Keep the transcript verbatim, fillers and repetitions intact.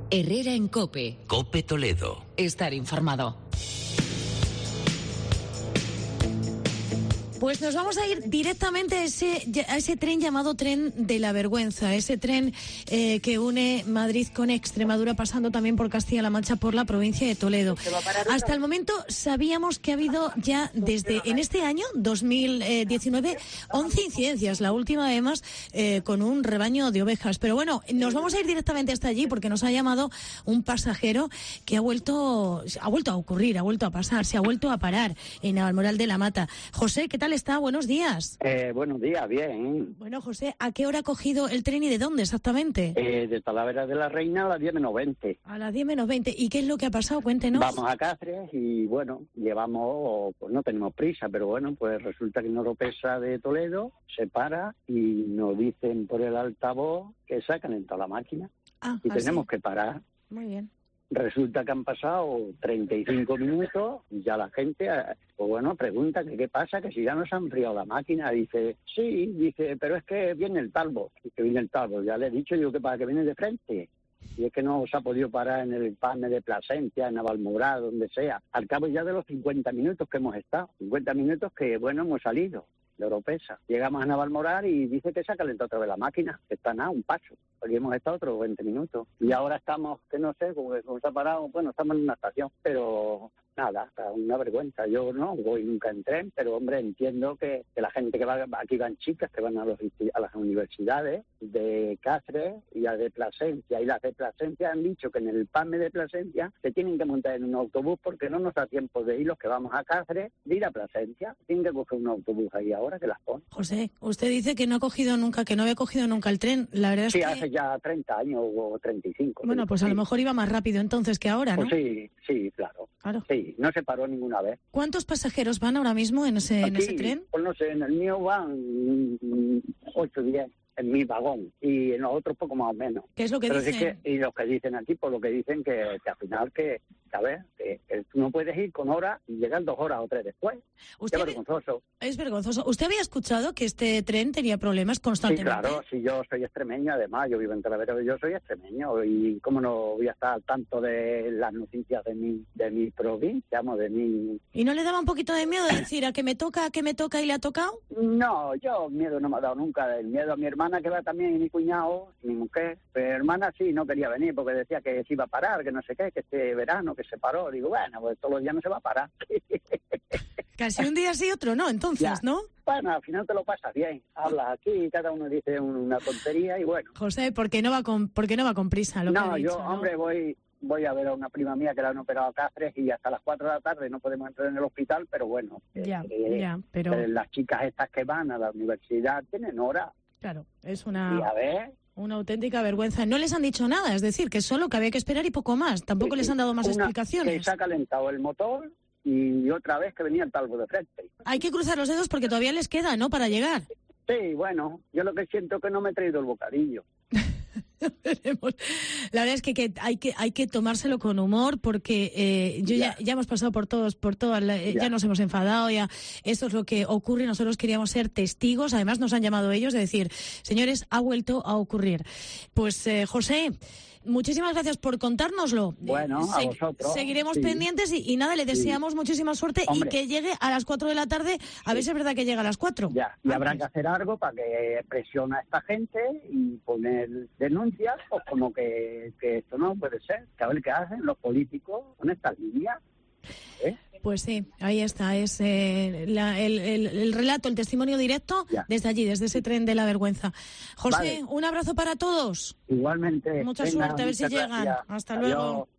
Herrera en COPE. COPE Toledo. Estar informado. Pues nos vamos a ir directamente a ese, a ese tren llamado Tren de la Vergüenza, ese tren eh, que une Madrid con Extremadura, pasando también por Castilla-La Mancha, por la provincia de Toledo. Hasta el momento sabíamos que ha habido ya desde en este año, dos mil diecinueve, once incidencias, la última además eh, con un rebaño de ovejas. Pero bueno, nos vamos a ir directamente hasta allí porque nos ha llamado un pasajero que ha vuelto, ha vuelto a ocurrir, ha vuelto a pasar, se ha vuelto a parar en Navalmoral de la Mata. José, ¿qué tal está? Buenos días. Eh, buenos días, bien. Bueno, José, ¿a qué hora ha cogido el tren y de dónde exactamente? Eh, de Talavera de la Reina a las diez menos veinte. A las diez menos veinte. ¿Y qué es lo que ha pasado? Cuéntenos. Vamos a Cáceres y, bueno, llevamos, pues no tenemos prisa, pero bueno, pues resulta que en Oropesa de Toledo se para y nos dicen por el altavoz que sacan en toda la máquina. Ah, y así. tenemos que parar. Muy bien. Resulta que han pasado treinta y cinco minutos y ya la gente, pues bueno, pregunta que qué pasa, que si ya nos han enfriado la máquina. Dice, sí, dice, pero es que viene el talbo. Que viene el talbo. Ya le he dicho yo que para que viene de frente. Y es que no se ha podido parar en el Palme de Plasencia, en Navalmoral, donde sea. Al cabo ya de los cincuenta minutos que hemos estado. cincuenta minutos que, bueno, hemos salido de Oropesa. Llegamos a Navalmoral y dice que se ha calentado otra vez la máquina, que está nada, un paso. Aquí hemos estado otros veinte minutos. Y ahora estamos, que no sé, como se ha parado, bueno, estamos en una estación, pero nada, una vergüenza. Yo no voy nunca en tren, pero hombre, entiendo que, que la gente que va, aquí van chicas que van a, los, a las universidades de Cáceres y a de Plasencia, y las de Plasencia han dicho que en el Palme de Plasencia se tienen que montar en un autobús porque no nos da tiempo de ir los que vamos a Cáceres, de ir a Plasencia. Tienen que coger un autobús ahí ahora que las ponen. José, usted dice que no ha cogido nunca, que no había cogido nunca el tren. La verdad es sí, que... hace ya treinta años o treinta y cinco. Bueno, pues a lo mejor iba más rápido entonces que ahora, ¿no? Pues sí, sí, claro. Claro. Sí, no se paró ninguna vez. ¿Cuántos pasajeros van ahora mismo en ese, Aquí, en ese tren? Pues no sé, en el mío van ocho o diez en mi vagón y en los otros poco más o menos. ¿Qué es lo que Pero dicen? Sí que, y los que dicen aquí, por lo que dicen que, que al final que, que a ver, que, que tú no puedes ir con horas y llegar dos horas o tres después. ¿Usted Qué vergonzoso. Es vergonzoso. ¿Usted había escuchado que este tren tenía problemas Sí, constantemente? claro, si yo soy extremeño, además, yo vivo en Talavera, yo soy extremeño y cómo no voy a estar al tanto de las noticias de mi de mi provincia, vamos, de mi... ¿Y no le daba un poquito de miedo decir a que me toca, a que me toca y le ha tocado? No, yo miedo no me ha dado nunca. El miedo a mi hermana que va también, y mi cuñado, mi mujer. Pero mi hermana sí no quería venir porque decía que se iba a parar, que no sé qué, que este verano que se paró. Digo, bueno, pues todos los días no se va a parar. Casi un día sí, otro no, entonces, Ya. ¿no? Bueno, al final te lo pasas bien. Hablas aquí, cada uno dice una tontería y bueno. José, ¿por qué no va con, por qué no va con prisa? Lo que No, ha dicho, yo, ¿no? hombre, voy voy a ver a una prima mía que la han operado a Cáceres y hasta las cuatro de la tarde no podemos entrar en el hospital, pero bueno. Ya, eh, ya, pero... eh, las chicas estas que van a la universidad tienen hora. Claro, es Y una... a ver... Una auténtica vergüenza. No les han dicho nada, es decir, que solo que había que esperar y poco más. Tampoco Sí, les han dado más una, explicaciones. Que se ha calentado el motor y otra vez que venía el talbo de frente. Hay que cruzar los dedos porque todavía les queda, ¿no?, para llegar. Sí, bueno, yo lo que siento es que no me he traído el bocadillo. La verdad es que, que hay que hay que tomárselo con humor porque eh, yo ya. ya ya hemos pasado por todos por todas la, eh, ya. ya nos hemos enfadado, ya esto es lo que ocurre. Nosotros queríamos ser testigos, además nos han llamado ellos de decir, señores, ha vuelto a ocurrir. Pues eh, José, muchísimas gracias por contárnoslo. Bueno, Se- a vosotros. Seguiremos Sí. pendientes y, y nada, le deseamos sí. muchísima suerte. Hombre. Y que llegue a las cuatro de la tarde, a ver si es verdad que llega a las cuatro. Ya, y habrá que hacer algo para que presione a esta gente y poner denuncias, pues como que, que esto no puede ser. Que a ver qué hacen los políticos con estas líneas. ¿Eh? Pues sí, ahí está, es eh, la, el, el, el relato, el testimonio directo Ya. desde allí, desde ese tren de la vergüenza. José, Vale. un abrazo para todos. Igualmente. Mucha Venga, suerte, a ver si muchas llegan. gracias. Hasta Adiós. luego.